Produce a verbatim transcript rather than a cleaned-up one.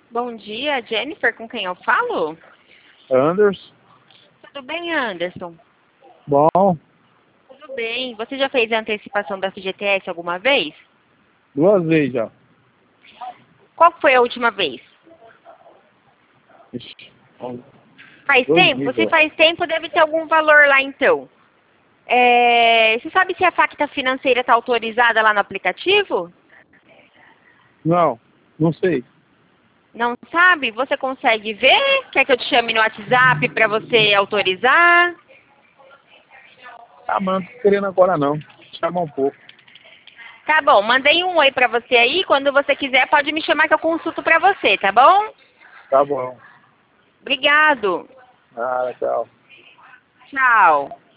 Bom dia, Jennifer, com quem eu falo? Anderson. Tudo bem, Anderson? Bom, Tudo bem. Você já fez a antecipação da F G T S alguma vez? duas vezes já. Qual foi a última vez? Ixi, bom, Faz dois tempo? meses, Se ó. faz tempo, deve ter algum valor lá, então. É... Você sabe se a facta financeira está autorizada lá no aplicativo? Não, não sei. Não sabe? Você consegue ver? Quer que eu te chame no WhatsApp para você autorizar? Ah, mano, não tô querendo agora não. Chama um pouco. Tá bom, mandei um oi para você aí. Quando você quiser, pode me chamar que eu consulto para você, tá bom? Tá bom. Obrigado. Ah, tchau. Tchau.